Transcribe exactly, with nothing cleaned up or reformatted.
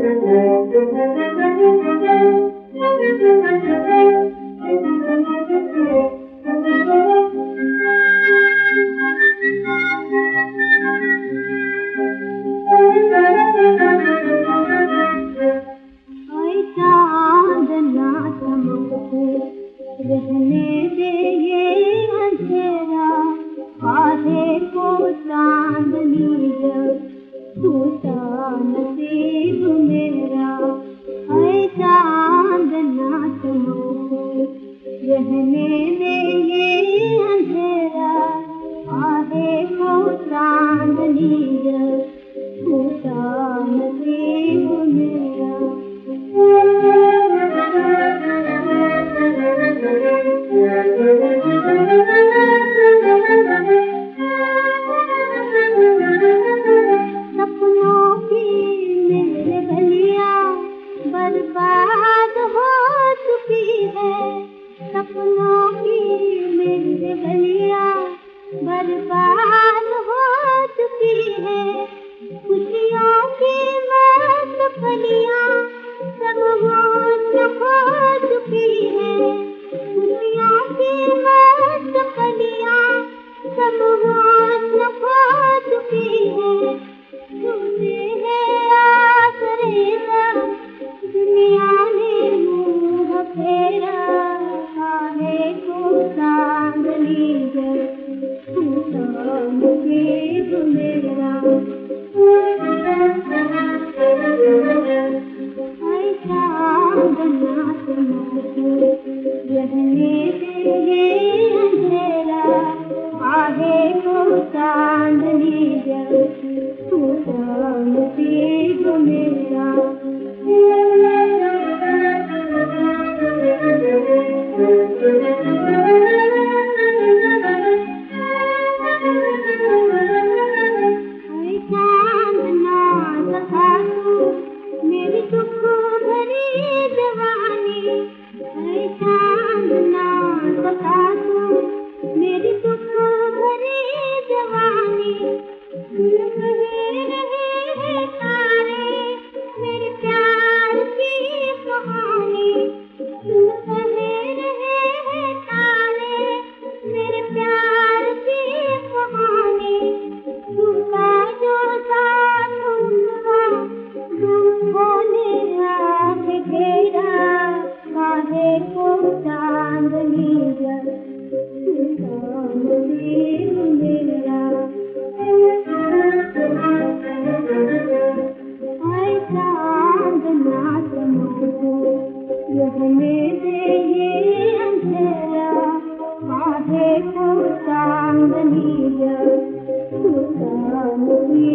रहने दे ये अंधेरा, आधे को चांदनी जब टूटा नसीब मेरा। ऐ चांदना चमक रहने दे ये अंधेरा, आधे को चांदनी जब टूटा नसीब मेरा। सपनों की मेरे गलियां बर्बाद हो चुकी है, सपनों की मेरे गलियां बर्बाद हो चुकी है। खुशियों की मस्त फलियां सब होश खो चुकी है, खुशियों की मस्त फलियां सब होश खो चुकी है। झूठे हैं आसरे सब दुनिया ने मुँह फेरा, आने को चांदनी जब टूटा नसीब मेरा। ऐ चांदना चमक रहने दे ये अंधेरा, आधे को चांदनी जब टूटा नसीब मेरा। ऐ चांदना सखा तू मेरी दुख भरी जवानी, ऐ चांदना सखा तू मेरी दुख भरी जवानी। सुन कहे रहे हैं तारे मेरे प्यार की कहानी, सुन कहे रहे हैं तारे मेरे प्यार की कहानी। झूठा जो साथ उनका तुम खोले आँख घेरा, काहे को चांदनी जब टूटा नसीब मेरा। ऐ चांदना चमक रहने दे ये अंधेरा, आधे को चांदनी जब टूटा नसीब